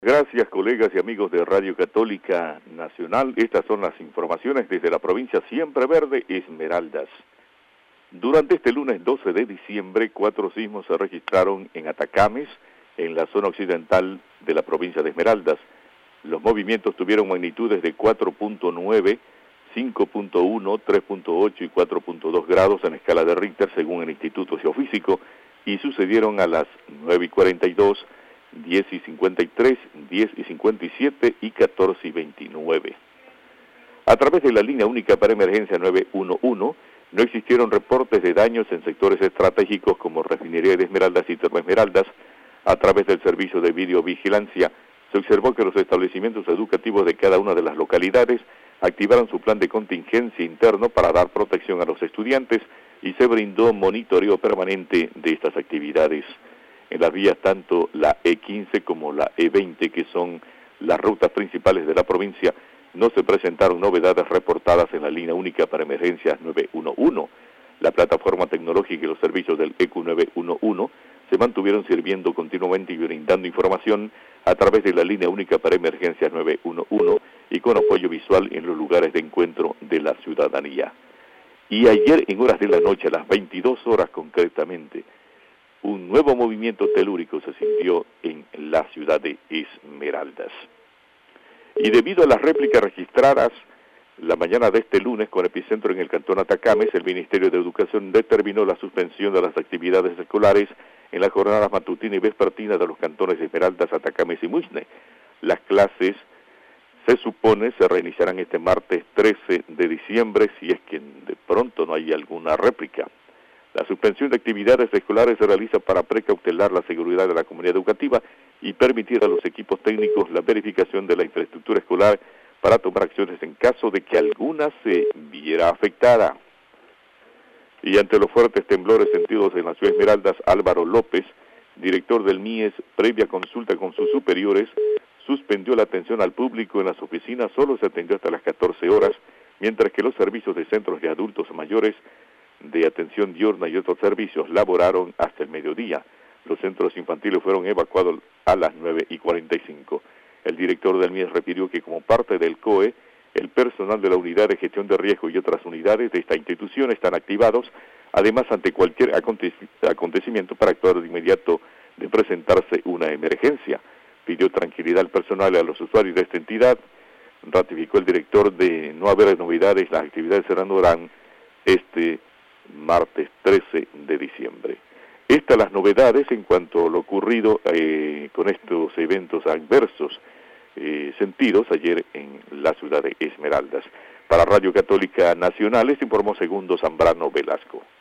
Gracias, colegas y amigos de Radio Católica Nacional. Estas son las informaciones desde la provincia Siempre Verde, Esmeraldas. Durante este lunes 12 de diciembre, 4 sismos se registraron en Atacames, en la zona occidental de la provincia de Esmeraldas. Los movimientos tuvieron magnitudes de 4.9, 5.1, 3.8 y 4.2 grados en escala de Richter, según el Instituto Geofísico, y sucedieron a las 9:42, 10:53, 10:57 y 14:29. A través de la línea única para emergencia 911, no existieron reportes de daños en sectores estratégicos como Refinería de Esmeraldas y Termoesmeraldas. A través del servicio de videovigilancia, se observó que los establecimientos educativos de cada una de las localidades activaron su plan de contingencia interno para dar protección a los estudiantes y se brindó monitoreo permanente de estas actividades. En las vías tanto la E15 como la E20, que son las rutas principales de la provincia, no se presentaron novedades reportadas en la línea única para emergencias 911. La plataforma tecnológica y los servicios del EQ 911 se mantuvieron sirviendo continuamente y brindando información a través de la línea única para emergencias 911 y con apoyo visual en los lugares de encuentro de la ciudadanía. Y ayer en horas de la noche, a las 22 horas concretamente, un nuevo movimiento telúrico se sintió en la ciudad de Esmeraldas. Y debido a las réplicas registradas la mañana de este lunes con epicentro en el cantón Atacames, el Ministerio de Educación determinó la suspensión de las actividades escolares en las jornadas matutina y vespertina de los cantones de Esmeraldas, Atacames y Muisne. Las clases se supone se reiniciarán este martes 13 de diciembre si es que de pronto no hay alguna réplica. La suspensión de actividades escolares se realiza para precautelar la seguridad de la comunidad educativa y permitir a los equipos técnicos la verificación de la infraestructura escolar para tomar acciones en caso de que alguna se viera afectada. Y ante los fuertes temblores sentidos en la ciudad de Esmeraldas, Álvaro López, director del MIES, previa consulta con sus superiores, suspendió la atención al público en las oficinas, solo se atendió hasta las 14 horas, mientras que los servicios de centros de adultos mayores de atención diurna y otros servicios laboraron hasta el mediodía. Los centros infantiles fueron evacuados a las 9:45. El director del MIES refirió que como parte del COE, el personal de la Unidad de Gestión de Riesgo y otras unidades de esta institución están activados, además ante cualquier acontecimiento para actuar de inmediato de presentarse una emergencia. Pidió tranquilidad al personal y a los usuarios de esta entidad. Ratificó el director de no haber novedades, las actividades se reanudarán este martes 13 de diciembre. Estas las novedades en cuanto a lo ocurrido con estos eventos adversos sentidos ayer en la ciudad de Esmeraldas. Para Radio Católica Nacional, informó Segundo Zambrano Velasco.